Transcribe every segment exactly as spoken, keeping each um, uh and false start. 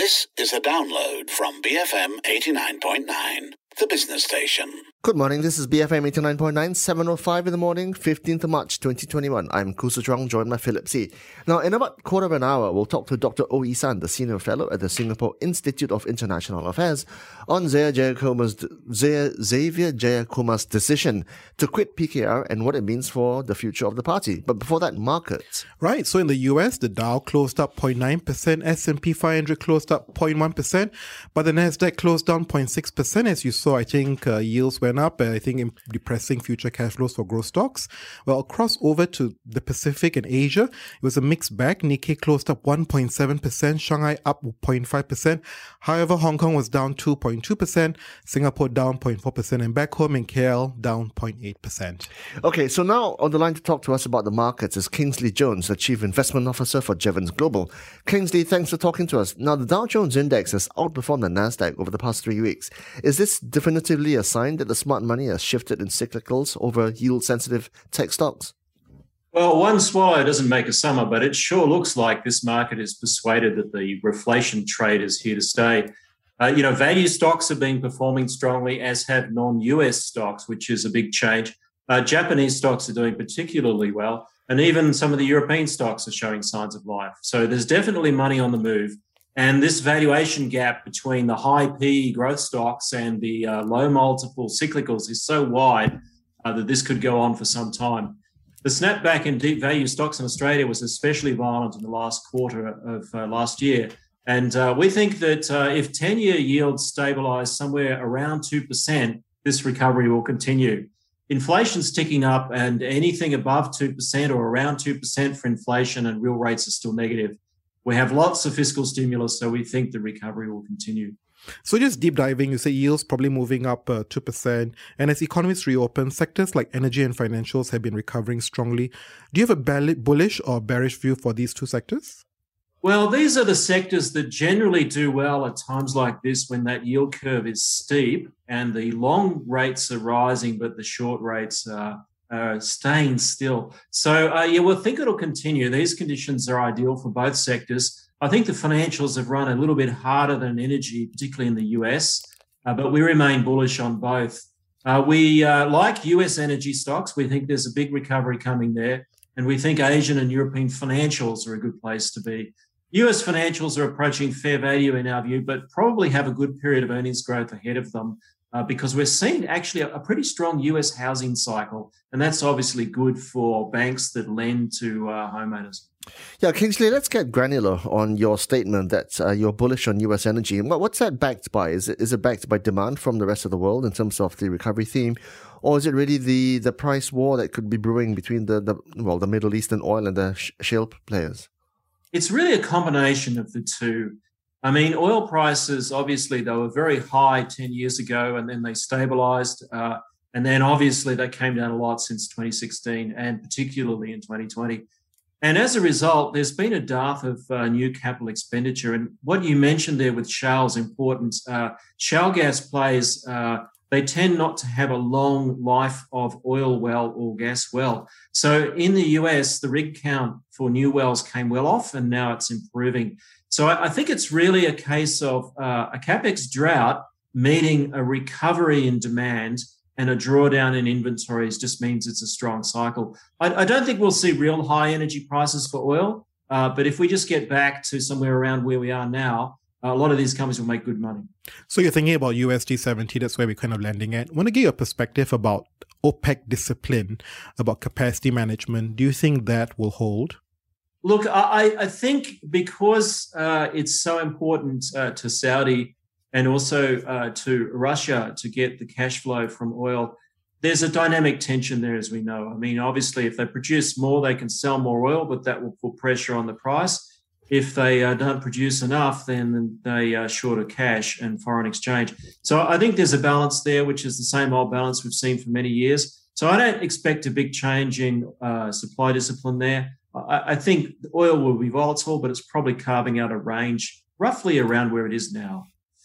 This is a download from B F M eighty-nine point nine, the business station. Good morning, this is B F M eighty-nine point nine, seven oh five in the morning, fifteenth of March twenty twenty-one. I'm Khoo Su Chong, joined by Philip See. Now, in about quarter of an hour, we'll talk to Doctor Oh Ee San, the Senior Fellow at the Singapore Institute of International Affairs, on Xavier Jayakumar's, Xavier Jayakumar's decision to quit P K R and what it means for the future of the party. But before that, markets. Right, so in the U S, the Dow closed up zero point nine percent, S and P five hundred closed up zero point one percent, but the Nasdaq closed down zero point six percent. As you saw, I think uh, yields went up, I think depressing future cash flows for growth stocks. Well, across over to the Pacific and Asia, it was a mixed bag. Nikkei closed up one point seven percent, Shanghai up zero point five percent. However, Hong Kong was down two point two percent, Singapore down zero point four percent, and back home in K L down zero point eight percent. Okay, so now on the line to talk to us about the markets is Kingsley Jones, the Chief Investment Officer for Jevons Global. Kingsley, thanks for talking to us. Now, the Dow Jones Index has outperformed the Nasdaq over the past three weeks. Is this definitively a sign that the smart money has shifted in cyclicals over yield-sensitive tech stocks? Well, one swallow doesn't make a summer, but it sure looks like this market is persuaded that the reflation trade is here to stay. Uh, you know, value stocks have been performing strongly, as have non-U S stocks, which is a big change. Uh, Japanese stocks are doing particularly well, and even some of the European stocks are showing signs of life. So there's definitely money on the move. And this valuation gap between the high P E growth stocks and the uh, low multiple cyclicals is so wide uh, that this could go on for some time. The snapback in deep value stocks in Australia was especially violent in the last quarter of uh, last year. And uh, we think that uh, if ten-year yields stabilise somewhere around two percent, this recovery will continue. Inflation's ticking up, and anything above two percent or around two percent for inflation and real rates are still negative. We have lots of fiscal stimulus, so we think the recovery will continue. So just deep diving, you say yields probably moving up uh, two percent. And as economies reopen, sectors like energy and financials have been recovering strongly. Do you have a bullish or bearish view for these two sectors? Well, these are the sectors that generally do well at times like this when that yield curve is steep and the long rates are rising, but the short rates are Uh, staying still. So, uh, yeah, we'll think it'll continue. These conditions are ideal for both sectors. I think the financials have run a little bit harder than energy, particularly in the U S, uh, but we remain bullish on both. Uh, we uh, like U S energy stocks. We think there's a big recovery coming there, and we think Asian and European financials are a good place to be. U S financials are approaching fair value in our view, but probably have a good period of earnings growth ahead of them. Uh, because we're seeing actually a, a pretty strong U S housing cycle, and that's obviously good for banks that lend to uh, homeowners. Yeah, Kingsley, let's get granular on your statement that uh, you're bullish on U S energy. What, what's that backed by? Is it is it backed by demand from the rest of the world in terms of the recovery theme, or is it really the, the price war that could be brewing between the, the well the Middle Eastern oil and the sh- shale players? It's really a combination of the two. I mean, oil prices, obviously, they were very high ten years ago, and then they stabilized. Uh, and then, obviously, they came down a lot since twenty sixteen, and particularly in twenty twenty. And as a result, there's been a dearth of uh, new capital expenditure. And what you mentioned there with shale is important. Uh, shale gas plays, uh, they tend not to have a long life of oil well or gas well. So in the U S, the rig count for new wells came well off, and now it's improving. So I think it's really a case of uh, a capex drought meeting a recovery in demand, and a drawdown in inventories just means it's a strong cycle. I, I don't think we'll see real high energy prices for oil, uh, but if we just get back to somewhere around where we are now, a lot of these companies will make good money. So you're thinking about U S D seventy, that's where we're kind of landing at. I want to get your perspective about OPEC discipline, about capacity management. Do you think that will hold? Look, I, I think because uh, it's so important uh, to Saudi and also uh, to Russia to get the cash flow from oil, there's a dynamic tension there, as we know. I mean, obviously, if they produce more, they can sell more oil, but that will put pressure on the price. If they uh, don't produce enough, then they are short of cash and foreign exchange. So I think there's a balance there, which is the same old balance we've seen for many years. So I don't expect a big change in uh, supply discipline there. I think oil will be volatile, but it's probably carving out a range roughly around where it is now.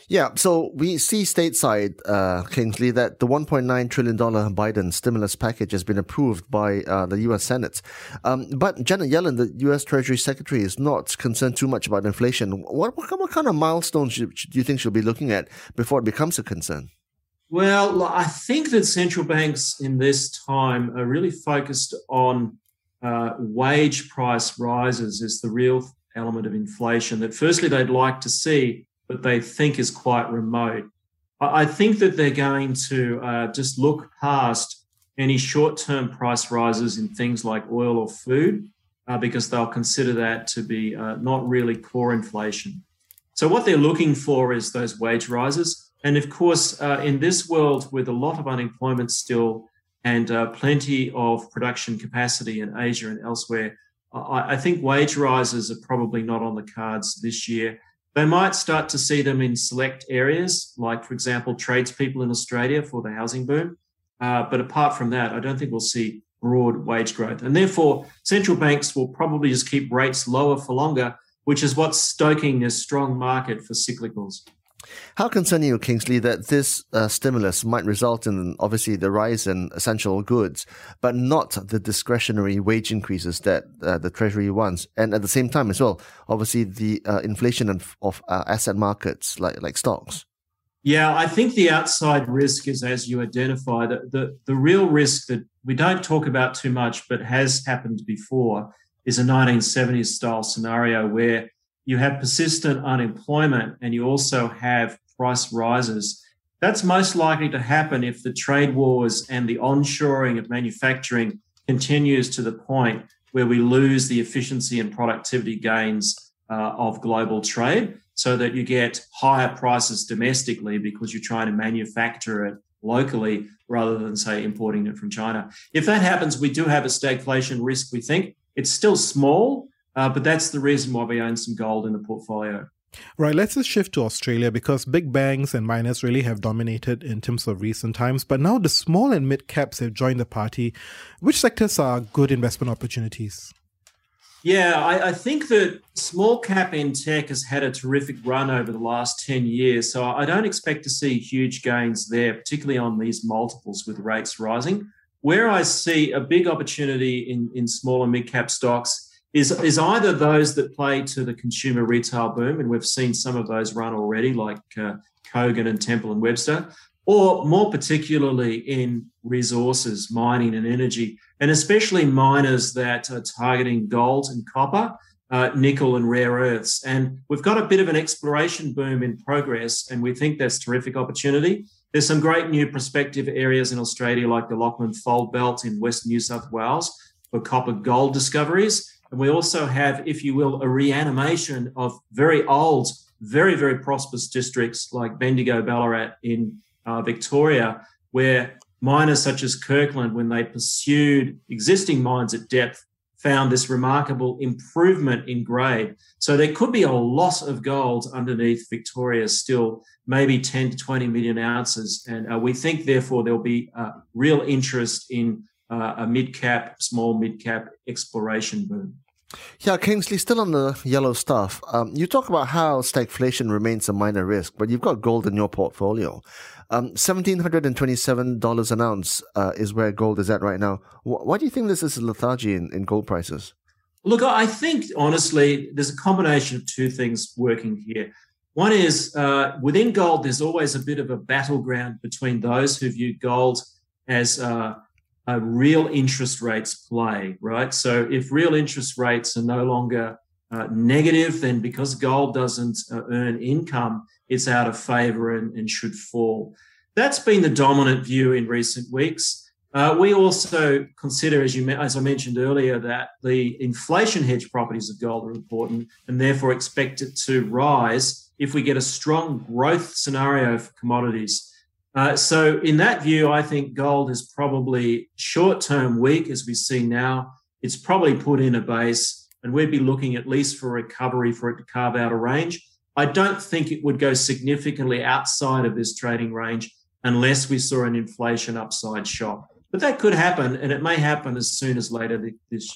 Yeah, so we see stateside, uh, Kingsley, that the one point nine trillion dollars Biden stimulus package has been approved by uh, the U S Senate. Um, but Janet Yellen, the U S Treasury Secretary, is not concerned too much about inflation. What, what, what kind of milestones do you think she'll be looking at before it becomes a concern? Well, I think that central banks in this time are really focused on uh, wage price rises as the real element of inflation that firstly they'd like to see, but they think is quite remote. I think that they're going to uh, just look past any short-term price rises in things like oil or food uh, because they'll consider that to be uh, not really core inflation. So what they're looking for is those wage rises. And of course, uh, in this world with a lot of unemployment still and uh, plenty of production capacity in Asia and elsewhere, I, I think wage rises are probably not on the cards this year. They might start to see them in select areas, like, for example, tradespeople in Australia for the housing boom. Uh, but apart from that, I don't think we'll see broad wage growth. And therefore, central banks will probably just keep rates lower for longer, which is what's stoking this strong market for cyclicals. How concerned are you, Kingsley, that this uh, stimulus might result in, obviously, the rise in essential goods, but not the discretionary wage increases that uh, the Treasury wants? And at the same time as well, obviously, the uh, inflation of, of uh, asset markets like, like stocks? Yeah, I think the outside risk is, as you identify, the, the, the real risk that we don't talk about too much but has happened before is a nineteen seventies style scenario where you have persistent unemployment and you also have price rises. That's most likely to happen if the trade wars and the onshoring of manufacturing continues to the point where we lose the efficiency and productivity gains uh, of global trade, so that you get higher prices domestically because you're trying to manufacture it locally rather than, say, importing it from China. If that happens, we do have a stagflation risk, we think. It's still small, Uh, but that's the reason why we own some gold in the portfolio. Right, let's just shift to Australia because big banks and miners really have dominated in terms of recent times. But now the small and mid caps have joined the party. Which sectors are good investment opportunities? Yeah, I, I think that small cap in tech has had a terrific run over the last ten years. So I don't expect to see huge gains there, particularly on these multiples with rates rising. Where I see a big opportunity in, in small and mid cap stocks Is, is either those that play to the consumer retail boom, and we've seen some of those run already, like uh, Kogan and Temple and Webster, or more particularly in resources, mining and energy, and especially miners that are targeting gold and copper, uh, nickel and rare earths. And we've got a bit of an exploration boom in progress, and we think that's terrific opportunity. There's some great new prospective areas in Australia, like the Lachlan Fold Belt in West New South Wales for copper gold discoveries. And we also have, if you will, a reanimation of very old, very, very prosperous districts like Bendigo, Ballarat in uh, Victoria, where miners such as Kirkland, when they pursued existing mines at depth, found this remarkable improvement in grade. So there could be a lot of gold underneath Victoria still, maybe ten to twenty million ounces. And uh, we think, therefore, there'll be uh, real interest in Uh, a mid-cap, small mid-cap exploration boom. Yeah, Kingsley, still on the yellow stuff. Um, you talk about how stagflation remains a minor risk, but you've got gold in your portfolio. Um, one thousand seven hundred twenty-seven dollars an ounce uh, is where gold is at right now. Wh- why do you think this is lethargy in, in gold prices? Look, I think, honestly, there's a combination of two things working here. One is, uh, within gold, there's always a bit of a battleground between those who view gold as uh, Uh, real interest rates play, right? So if real interest rates are no longer uh, negative, then because gold doesn't uh, earn income, it's out of favour and, and should fall. That's been the dominant view in recent weeks. Uh, we also consider, as you as I mentioned earlier, that the inflation hedge properties of gold are important and therefore expect it to rise if we get a strong growth scenario for commodities. Uh, so in that view, I think gold is probably short-term weak, as we see now. It's probably put in a base, and we'd be looking at least for recovery for it to carve out a range. I don't think it would go significantly outside of this trading range unless we saw an inflation upside shock. But that could happen, and it may happen as soon as later th- this year.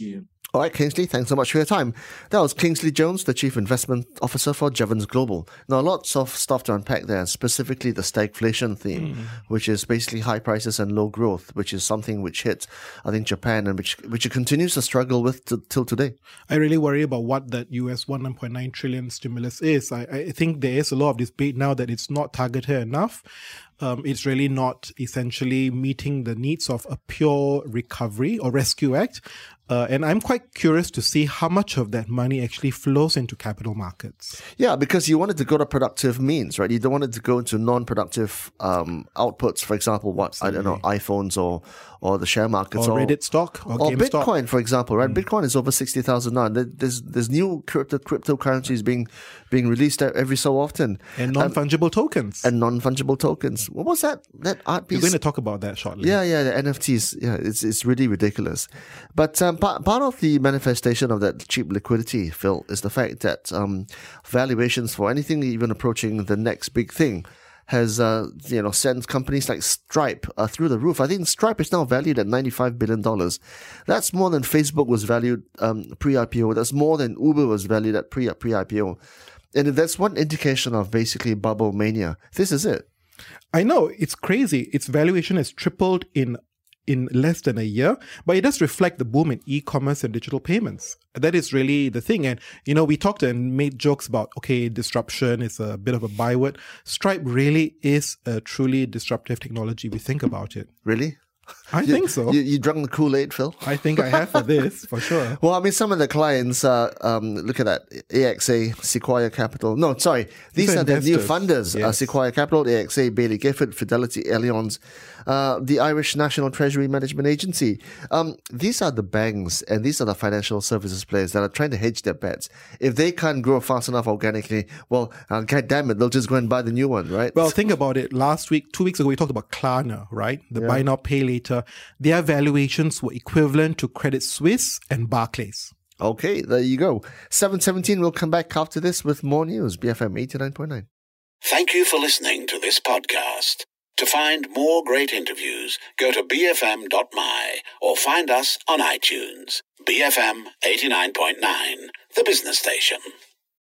All right, Kingsley, thanks so much for your time. That was Kingsley Jones, the Chief Investment Officer for Jevons Global. Now, lots of stuff to unpack there, specifically the stagflation theme, mm. which is basically high prices and low growth, which is something which hit, I think, Japan and which which it continues to struggle with t- till today. I really worry about what that U S one point nine trillion stimulus is. I, I think there is a lot of debate now that it's not targeted enough. Um, it's really not essentially meeting the needs of a pure recovery or rescue act. Uh, and I'm quite curious to see how much of that money actually flows into capital markets. Yeah, because you want it to go to productive means, right? You don't want it to go into non-productive um, outputs. For example, what Absolutely. I don't know, iPhones or or the share markets, or, or Reddit stock, or, or GameStop. Bitcoin, for example, right? Mm. Bitcoin is over sixty thousand now. There's there's new crypto cryptocurrencies being being released every so often, and non-fungible um, tokens, and non-fungible tokens. What was that? That art piece? We're going to talk about that shortly. Yeah, yeah, the N F Ts. Yeah, it's it's really ridiculous. But um, part part of the manifestation of that cheap liquidity, Phil, is the fact that um, valuations for anything even approaching the next big thing has uh, you know sent companies like Stripe uh, through the roof. I think Stripe is now valued at ninety-five billion dollars. That's more than Facebook was valued um, pre-I P O. That's more than Uber was valued at pre pre-I P O. And that's one indication of basically bubble mania. This is it. I know, it's crazy. Its valuation has tripled in in less than a year, but it does reflect the boom in e-commerce and digital payments. That is really the thing. And, you know, we talked and made jokes about, okay, disruption is a bit of a byword. Stripe really is a truly disruptive technology. We think about it. Really? I you, think so. You, you drunk the Kool-Aid, Phil? I think I have for this, for sure. Well, I mean, some of the clients, uh, um, look at that, A X A, Sequoia Capital. No, sorry, these, these are, are the new funders. Yes. Uh, Sequoia Capital, A X A, Bailey Gifford, Fidelity, Allianz, uh, the Irish National Treasury Management Agency. Um, these are the banks and these are the financial services players that are trying to hedge their bets. If they can't grow fast enough organically, well, uh, God damn it, they'll just go and buy the new one, right? Well, think about it. Last week, two weeks ago, we talked about Klarna, right? The yeah. buy now, pay later. Their valuations were equivalent to Credit Suisse and Barclays. Okay, there you go. seven seventeen, we'll come back after this with more news. B F M eighty-nine point nine. Thank you for listening to this podcast. To find more great interviews, go to b f m dot m y or find us on iTunes. B F M eighty-nine point nine, the business station.